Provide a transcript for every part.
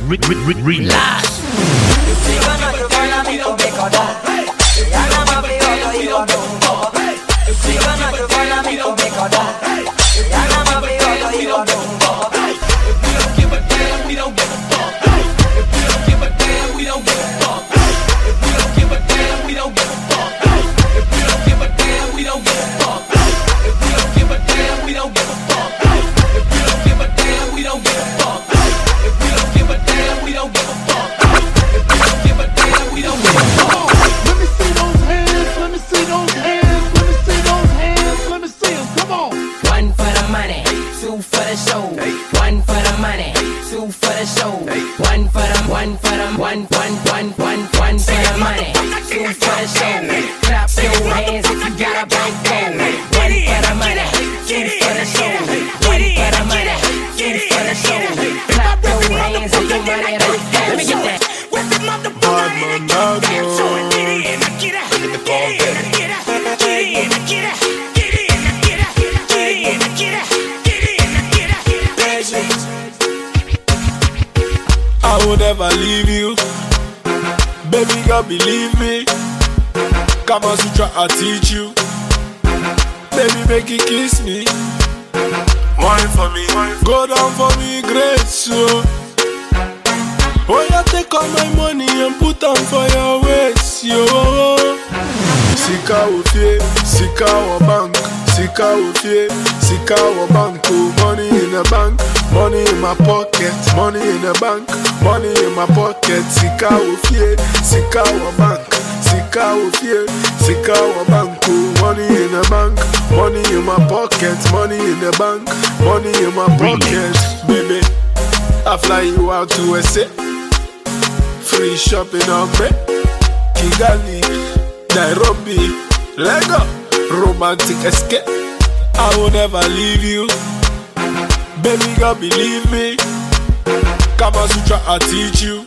Relax. I will never leave you, baby girl, believe me. Kama Sutra, I'll teach you. Baby, make you kiss me. Wine for me, go down for me, grace, yo. Oh, you take all my money and put them for your waist, yo. Sika ofie, sika wa bank, sika ofie, sika wa bank. Oh, money in the bank, money in my pocket, money in the bank, money in my pocket. Sika ofie, sika wa bank, sika ofie, sika wa bank. Oh, money in the bank, money in my pocket, money in the bank, money in my pocket. Baby, I fly you out to SA, free shopping on me, Kigali, Nairobi, Lego, romantic escape. I will never leave you, baby girl, believe me. Kama Sutra, I'll teach you.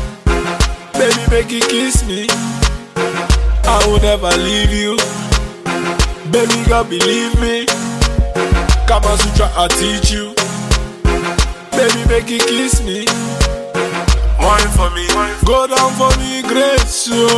Baby, make you kiss me. I will never leave you, baby girl, believe me. Kama Sutra, I'll teach you. Baby, make you kiss me. Wine for me, go down for me, grace, yo.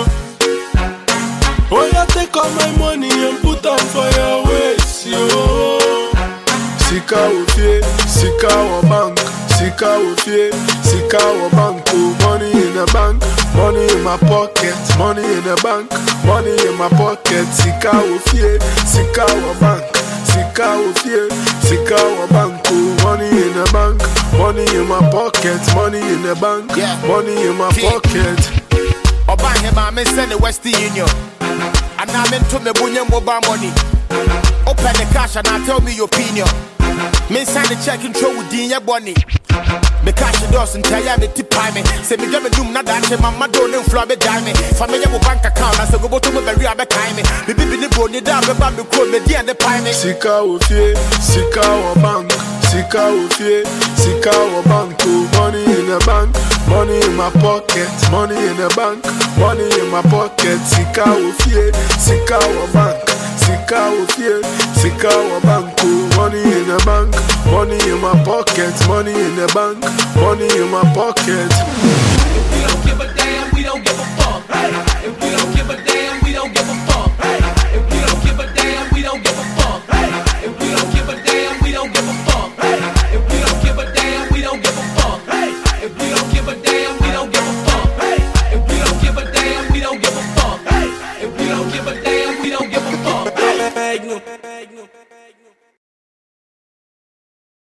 Oh, you take all my money and put them for your waist, yo. Sika ofie, sika wa bank, sika ofie, sika wa bank. Oh, money in the bank, money in my pocket, money in the bank, money in my pocket. Sika ofie, sika wa bank, sika ofie, sika wa bank. Oh, money in the bank, money in my pocket, money in the bank, money in my pocket. Oba hema me send the Western Union, and I'm into me bunye mobile money. Open the cash and I tell me your opinion. Me sign the check and throw with your money. Me cash the doors and tell ya me tip me. Say me get me doom na that mama don't floor me die me. Family your bank account I say go to me bury abe time me. Bibi ni boni da be ba me call me the pie me. Sika ofie, sika wa bank, sika ofie, sika wa bank. Oh, money in the bank, money in my pocket, money in the bank, money in my pocket. Sika ofie, sika wa bank, sika ofie, sika wa bank. Oh, money in the bank, money in my pocket, money in the bank, money in my pocket. If you don't give a damn.